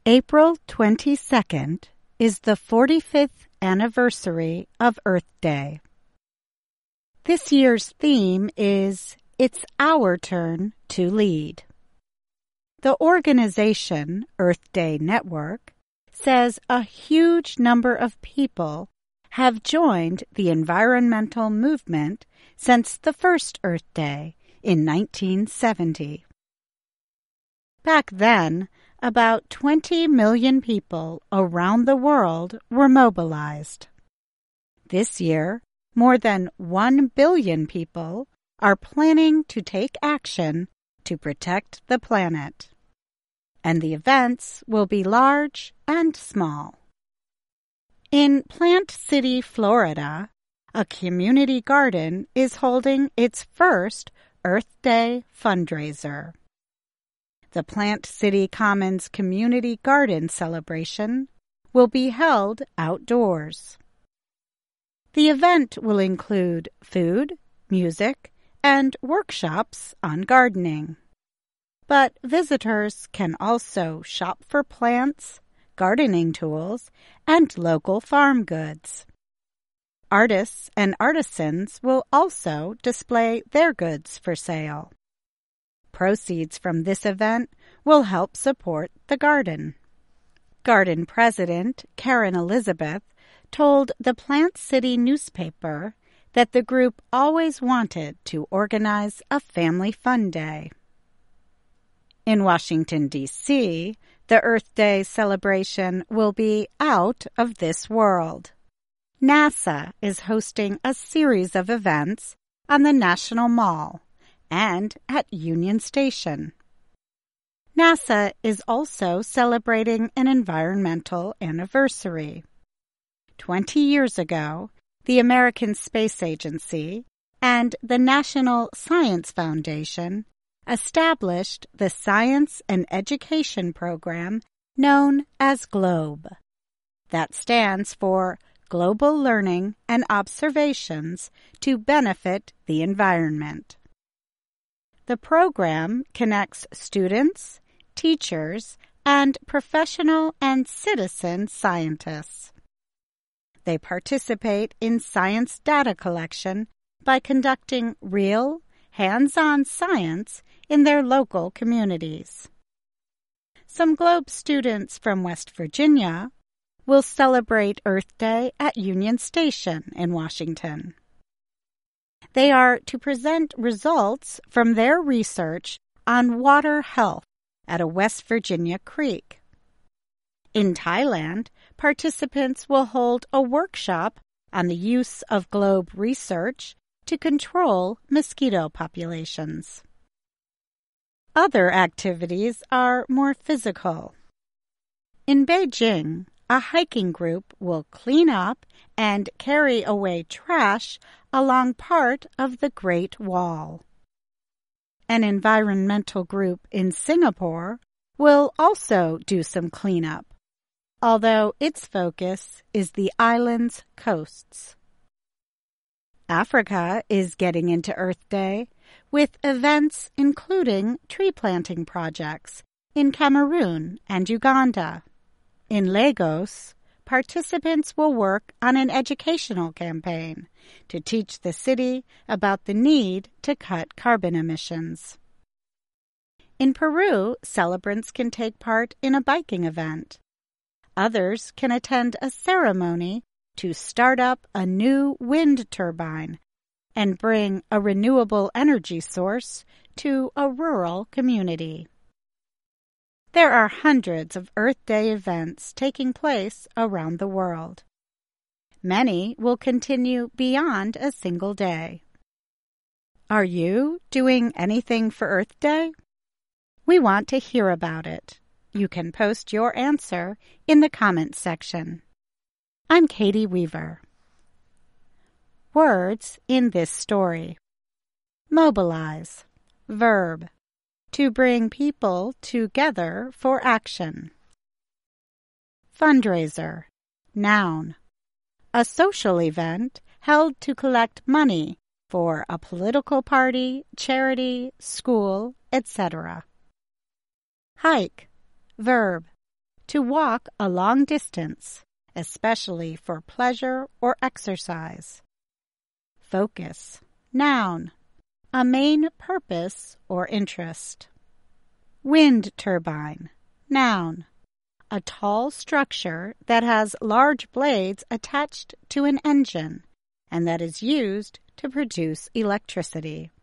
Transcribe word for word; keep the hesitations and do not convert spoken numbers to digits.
April twenty-second is the forty-fifth anniversary of Earth Day. This year's theme is It's Our Turn to Lead. The organization, Earth Day Network, says a huge number of people have joined the environmental movement since the first Earth Day in nineteen seventy. Back then, about twenty million people around the world were mobilized. This year, more than one billion people are planning to take action to protect the planet. And the events will be large and small. In Plant City, Florida, a community garden is holding its first Earth Day fundraiser. The Plant City Commons Community Garden Celebration will be held outdoors. The event will include food, music, and workshops on gardening. But visitors can also shop for plants, gardening tools, and local farm goods. Artists and artisans will also display their goods for sale. Proceeds from this event will help support the garden. Garden President Karen Elizabeth told the Plant City newspaper that the group always wanted to organize a family fun day. In Washington, D C, the Earth Day celebration will be out of this world. NASA is hosting a series of events on the National Mall and at Union Station. NASA is also celebrating an environmental anniversary. Twenty years ago, the American Space Agency and the National Science Foundation established the science and education program known as GLOBE. That stands for Global Learning and Observations to Benefit the Environment. The program connects students, teachers, and professional and citizen scientists. They participate in science data collection by conducting real, hands-on science in their local communities. Some GLOBE students from West Virginia will celebrate Earth Day at Union Station in Washington. They are to present results from their research on water health at a West Virginia creek. In Thailand, participants will hold a workshop on the use of GLOBE research to control mosquito populations. Other activities are more physical. In Beijing, a hiking group will clean up and carry away trash along part of the Great Wall. An environmental group in Singapore will also do some cleanup, although its focus is the island's coasts. Africa is getting into Earth Day with events including tree planting projects in Cameroon and Uganda. In Lagos, participants will work on an educational campaign to teach the city about the need to cut carbon emissions. In Peru, celebrants can take part in a biking event. Others can attend a ceremony to start up a new wind turbine and bring a renewable energy source to a rural community. There are hundreds of Earth Day events taking place around the world. Many will continue beyond a single day. Are you doing anything for Earth Day? We want to hear about it. You can post your answer in the comments section. I'm Katie Weaver. Words in this story. Mobilize. Verb. To bring people together for action. Fundraiser. Noun. A social event held to collect money for a political party, charity, school, et cetera. Hike. Verb. to walk a long distance, especially for pleasure or exercise. Focus. Noun. A main purpose or interest. Wind turbine. Noun. A tall structure that has large blades attached to an engine and that is used to produce electricity.